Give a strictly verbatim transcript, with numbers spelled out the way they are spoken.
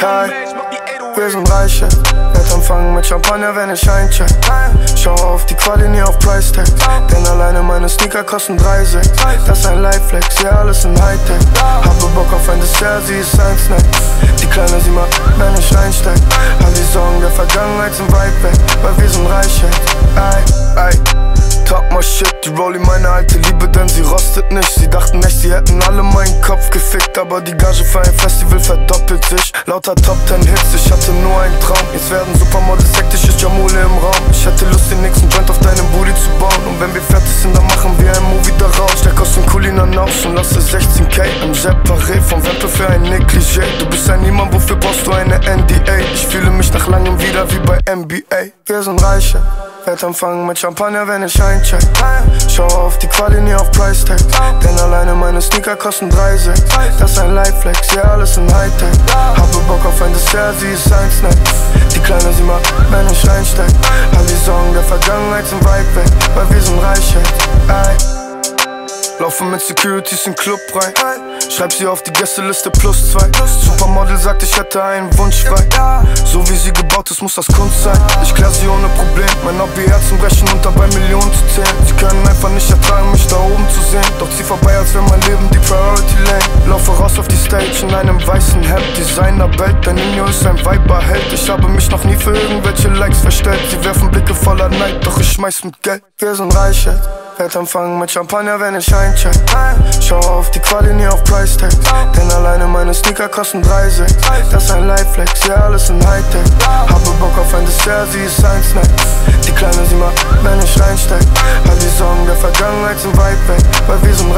Hey, wir sind reich, yeah. Werd anfangen mit Champagner, wenn ich eincheck. Schau auf die Quali, nie auf Price Tag. Denn alleine meine Sneaker kosten drei Komma sechs. Das ist ein Lifeflex, ja alles in Hightech. Habe Bock auf ein Dessert, sie ist ein Snack. Die Kleine, sie macht, wenn ich einsteig. All die Sorgen der Vergangenheit sind weit weg, weil wir sind reich, yeah. Ey, ey. Talk my shit, die Rolli meine alte Liebe, denn sie rostet nicht. Sie dachten echt, sie hätten alle meinen Kopf gefickt, aber die Gage für ein Festival verdoppelt sich. Lauter Top Ten Hits, ich hatte nur einen Traum. Jetzt werden Supermodels hektisch, ist Jamule im Raum. Ich hätte Lust, den nächsten Joint auf deinem Booty zu bauen. Und wenn wir fertig sind, dann machen wir ein Movie daraus. Steck aus dem Kulinan aus und lasse sechzehn K im Separé vom Vento für ein Negligé. Du bist ein Niemand, wofür brauchst du eine N D A? Ich fühle mich nach langem wieder wie bei N B A. Wir sind Reiche. Werd anfangen mit Champagner, wenn ich eincheck. Schau auf die Quali, nie auf Price Tag. Denn alleine meine Sneaker kosten drei Komma sechs. Das ist ein Lifeflex, ja alles in Hightech. Habe Bock auf ein Dessert, sie ist ein Snack. Die Kleine, sie macht, wenn ich einsteig. All die Sorgen der Vergangenheit sind weit weg, weil wir sind reich, ey. Laufe mit Securities in Club rein. Schreib sie auf die Gästeliste plus zwei. Supermodel sagt, ich hätte einen Wunsch frei. So wie sie gebaut ist, muss das Kunst sein. Ich klär sie ohne Problem. Mein Hobby, Herzen brechen und dabei Millionen zu zählen. Sie können einfach nicht ertragen, mich da oben zu sehen. Doch zieh vorbei, als wäre mein Leben die Priority Lane. Laufe raus auf die Stage in einem weißen Hemd. Designerbelt, dein Nino ist ein Weiberheld. Ich habe mich noch nie für irgendwelche Likes verstellt. Sie werfen Blicke voller Neid, doch ich schmeiß mit Geld. Wir sind reich, ey. Werd anfangen mit Champagner, wenn ich eincheck. Schau auf die Quali, nie auf Price Tag. Denn alleine meine Sneaker kosten drei Komma sechs. Das ist ein Lifeflex, ja alles in Hightech. Habe Bock auf ein Dessert, sie ist ein Snack. Die Kleine, sie macht, wenn ich einsteig. All die Sorgen der Vergangenheit sind weit weg, weil wir sind